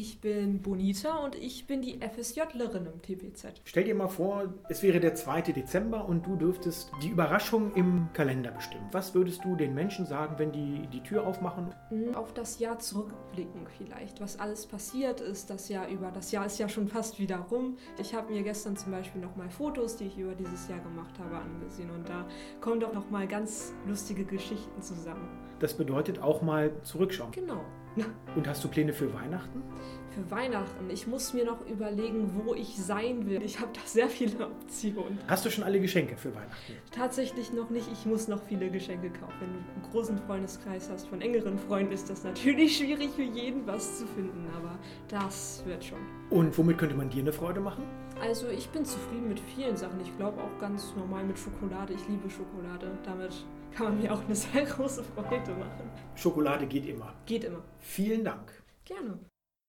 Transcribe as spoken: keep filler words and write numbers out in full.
Ich bin Bonita und ich bin die FSJlerin im T P Z. Stell dir mal vor, es wäre der zweite Dezember und du dürftest die Überraschung im Kalender bestimmen. Was würdest du den Menschen sagen, wenn die die Tür aufmachen? Auf das Jahr zurückblicken vielleicht, was alles passiert ist, das Jahr über. Das Jahr ist ja schon fast wieder rum. Ich habe mir gestern zum Beispiel nochmal Fotos, die ich über dieses Jahr gemacht habe, angesehen und da kommen doch nochmal ganz lustige Geschichten zusammen. Das bedeutet auch mal zurückschauen. Genau. Und hast du Pläne für Weihnachten? Für Weihnachten. Ich muss mir noch überlegen, wo ich sein will. Ich habe da sehr viele Optionen. Hast du schon alle Geschenke für Weihnachten? Tatsächlich noch nicht. Ich muss noch viele Geschenke kaufen. Wenn du einen großen Freundeskreis hast von engeren Freunden, ist das natürlich schwierig für jeden was zu finden, aber das wird schon. Und womit könnte man dir eine Freude machen? Also ich bin zufrieden mit vielen Sachen. Ich glaube auch ganz normal mit Schokolade. Ich liebe Schokolade. Damit kann man mir auch eine sehr große Freude machen. Schokolade geht immer. Geht immer. Vielen Dank. Gerne.